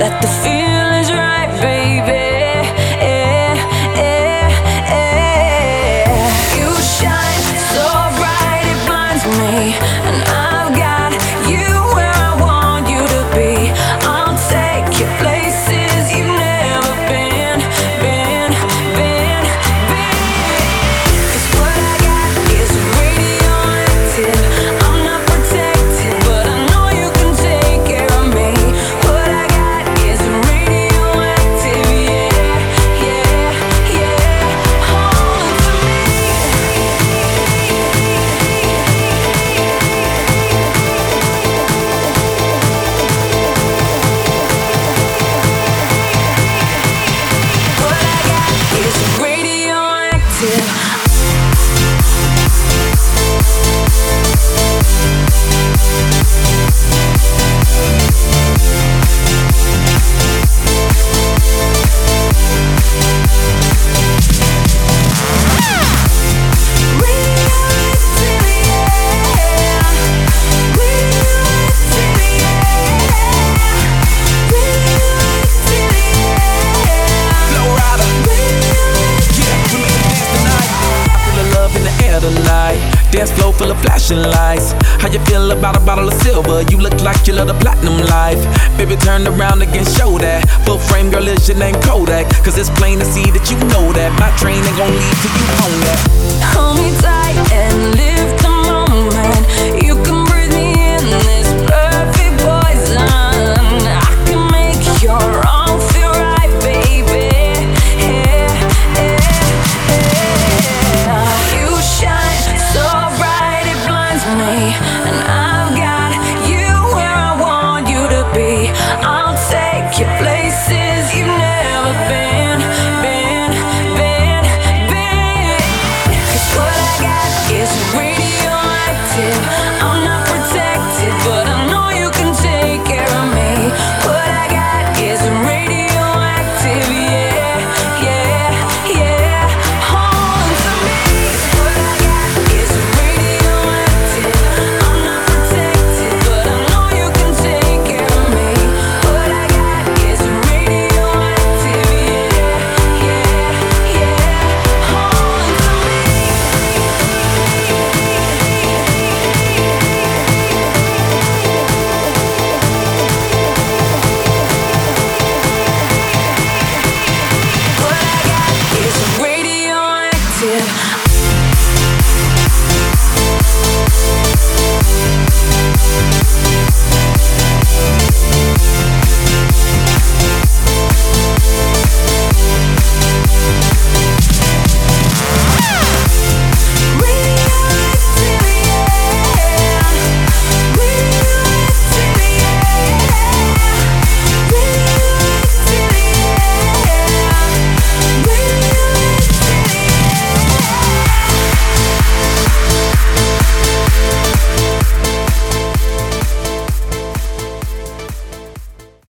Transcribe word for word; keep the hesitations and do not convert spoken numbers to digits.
that the feeling's right, baby. Yeah, yeah, yeah. You shine so bright it blinds me, and I've got you where I want you to be. I'll take you places you've never been, been, been, been. 'Cause what I got is radioactive. I'm not protected, but I know you can take care of me. What I got is radioactive, yeah, yeah, yeah. Hold on to me. What I got is radioactive. Tonight, dance floor full of flashing lights. How you feel about a bottle of silver? You look like you love the platinum life. Baby, turn around again, show that. Full frame, girl, is your name Kodak? Cause it's plain to see that you know that my train ain't gon' leave till you own that. Hold me tight and live the moment. You can breathe me in this perfect poison. I can make your arm feel right, baby. Yeah, yeah, yeah. You shine so bright it blinds me, and I've got you where I want you to be. I'll take you places